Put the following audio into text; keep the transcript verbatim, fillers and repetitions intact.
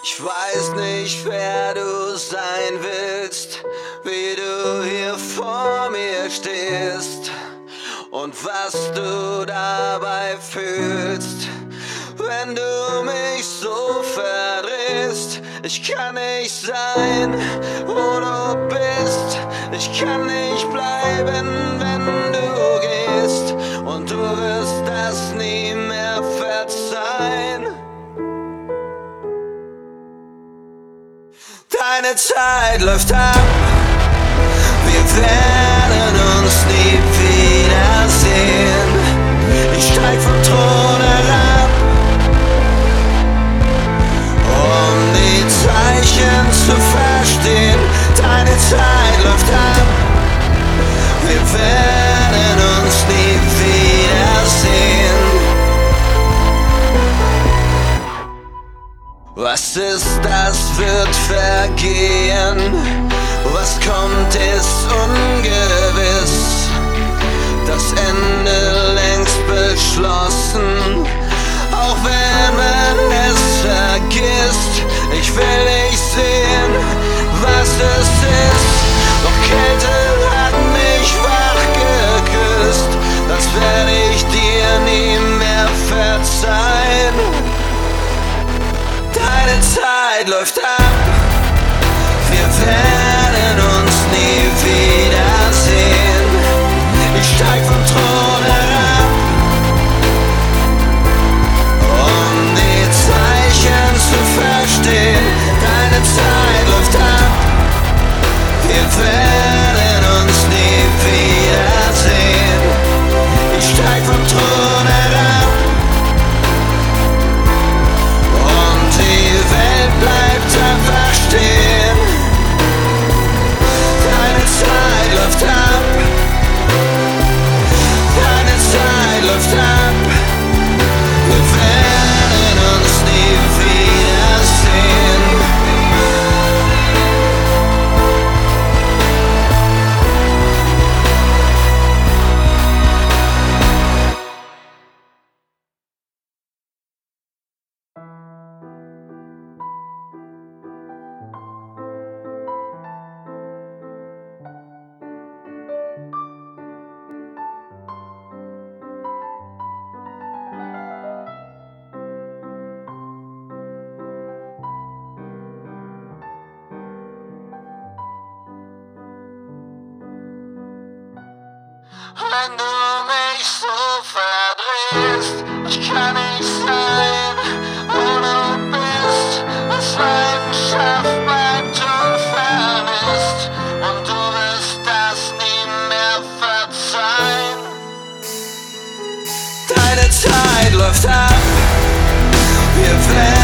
Ich weiß nicht, wer du sein willst, wie du hier vor mir stehst und was du dabei fühlst, wenn du mich so verdrehst. Ich kann nicht sein, wo du bist. Ich kann nicht bleiben, wenn du gehst. Und du wirst das nie mehr verzeihen. Deine Zeit läuft ab. Wir werden uns nie wiedersehen. Ich steig vom Thron herab, um die Zeichen zu verstehen. Deine Zeit läuft ab. Wir werden uns nie wiedersehen. Was ist, das wird vergehen. Was kommt, ist ungewiss. Das Ende längst beschlossen, auch wenn man es vergisst. Ich will nicht sehen, was es ist. Doch Kälte hat mich wach geküsst. Das werde ich dir nie mehr verzeihen. Deine Zeit läuft ab. Wir werden uns nie wiedersehen. Ich steig vom Thron herab, um die Zeichen zu verstehen. Deine Zeit läuft ab. Wir werden uns nie wiedersehen. Ich steig vom Thron herab und die Welt bleibt einfach stehen. Deine Zeit läuft ab. Deine Zeit läuft ab. Wir werden uns nie wiedersehen. Wenn du mich so verdrehst, ich kann nicht sein, wo du bist. Was Leidenschaft bleibt unvermisst, und du wirst das nie mehr verzeihen. Deine Zeit läuft ab. Wir werden